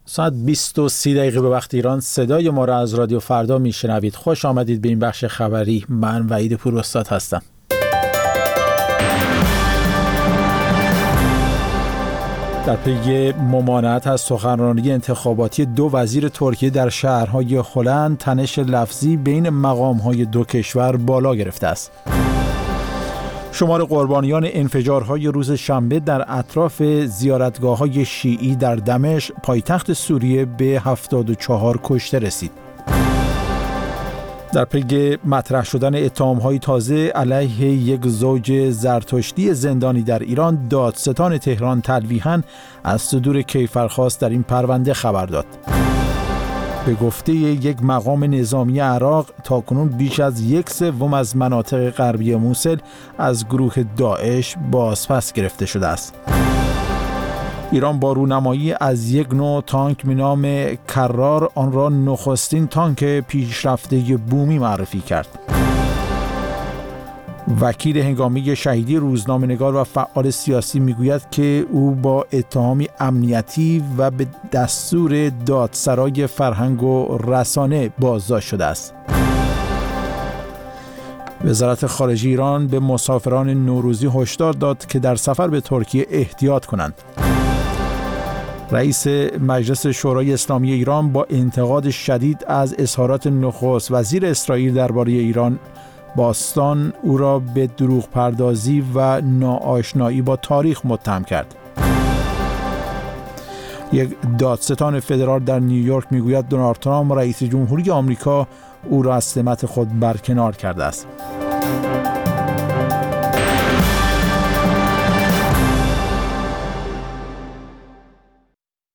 ساعت 20:30 به وقت ایران صدای ما را از رادیو فردا میشنوید. خوش آمدید به این بخش خبری. من وحید پوراستاد هستم. در پی ممانعت از سخنرانی انتخاباتی دو وزیر ترکیه در شهرهای هلند، تنش لفظی بین مقامهای دو کشور بالا گرفته است. شمار قربانیان انفجارهای روز شنبه در اطراف زیارتگاه‌های شیعی در دمشق پایتخت سوریه به 74 کشته رسید. در پی مطرح شدن اتهام‌های تازه علیه یک زوج زرتشتی زندانی در ایران، دادستان تهران تلویحاً از صدور کیفرخواست در این پرونده خبر داد. به گفته یک مقام نظامی عراق، تاکنون بیش از 1/3 از مناطق غربی موصل از گروه داعش بازپس گرفته شده است. ایران با رونمایی از یک نوع تانک به نام کرار آن را نخستین تانک پیشرفته بومی معرفی کرد. وکیل هنگامی شهیدی روزنامه‌نگار و فعال سیاسی میگوید که او با اتهامی امنیتی و به دستور دادسرای فرهنگ و رسانه بازداشت شده است. وزارت خارجه ایران به مسافران نوروزی هشدار داد که در سفر به ترکیه احتیاط کنند. رئیس مجلس شورای اسلامی ایران با انتقاد شدید از اظهارات نخست وزیر اسرائیل درباره ایران باستان، او را به دروغ پردازی و ناآشنایی با تاریخ متهم کرد. یک دادستان فدرال در نیویورک میگوید دونالد ترامپ رئیس جمهوری آمریکا او را از سمت خود برکنار کرده است.